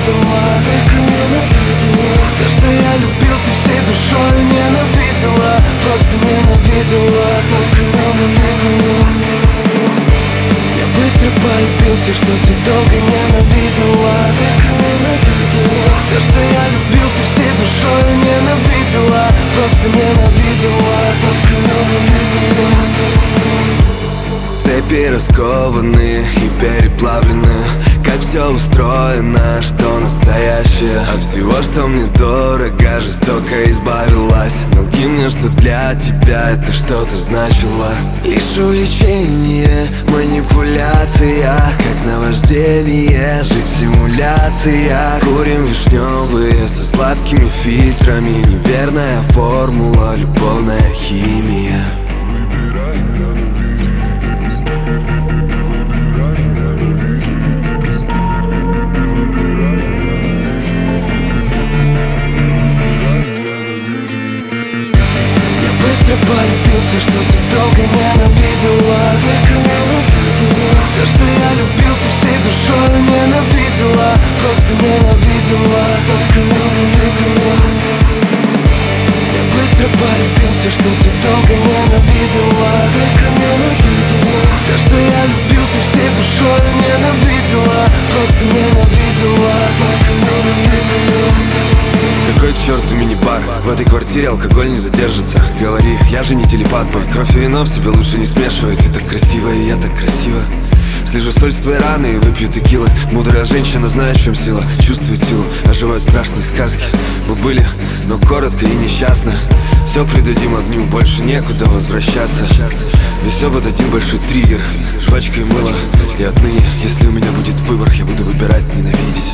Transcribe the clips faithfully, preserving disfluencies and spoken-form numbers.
ненавидела, только ненавидела. Все, что я любил, ты всей душой ненавидела, просто ненавидела, только ненавидела. Я быстро полюбил все, что ты долго ненавидела, только ненавидела. Все, что я любил, ты всей душой ненавидела, просто ненавидела, только ненавидела. Цепи раскованы и переплавлены, как все устроено, что настоящее. От всего, что мне дорого, жестоко избавилась. Не лги мне, что для тебя это что-то значило. Лишь увлечение, манипуляция, как наваждение, жить в симуляциях. Курим вишневые со сладкими фильтрами, неверная формула, любовная химия. Быстро полюбил все, что ты долго ненавидела, только ненавидела. Все, что я любил, ты всей душой ненавидела, просто ненавидела, только ненавидела. Я быстро полюбил все, что ты долго ненавидела, только ненавидела. Все, что я любил, ты всей душой ненавидела, просто ненавидела, только ненавидела. Какой к черту мини-бар? В этой квартире алкоголь не задержится. Говори, я же не телепат, бой. Кровь и вино в себе лучше не смешивай. Ты так красива, и я так красиво. Слежу соль с твоей раны и выпью текилы. Мудрая женщина знает, в чем сила. Чувствует силу, оживают страшные сказки. Мы были, но коротко и несчастно. Все придадим огню, больше некуда возвращаться. Весь все будет один большой триггер, жвачка и мыло. И отныне, если у меня будет выбор, я буду выбирать ненавидеть.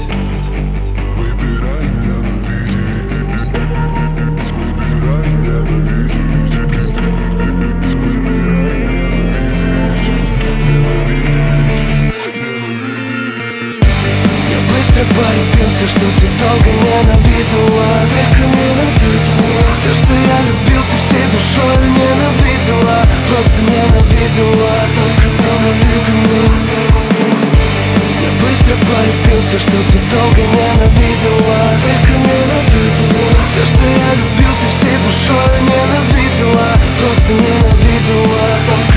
Быстро полюбил все, что ты долго ненавидела, только ненавидела. Все, что я любил, ты всей душой ненавидела, просто ненавидела, только ненавидела. Я быстро полюбил все, что ты долго ненавидела, только ненавидела. Все, что я любил, ты всей душой ненавидела, просто ненавидела, только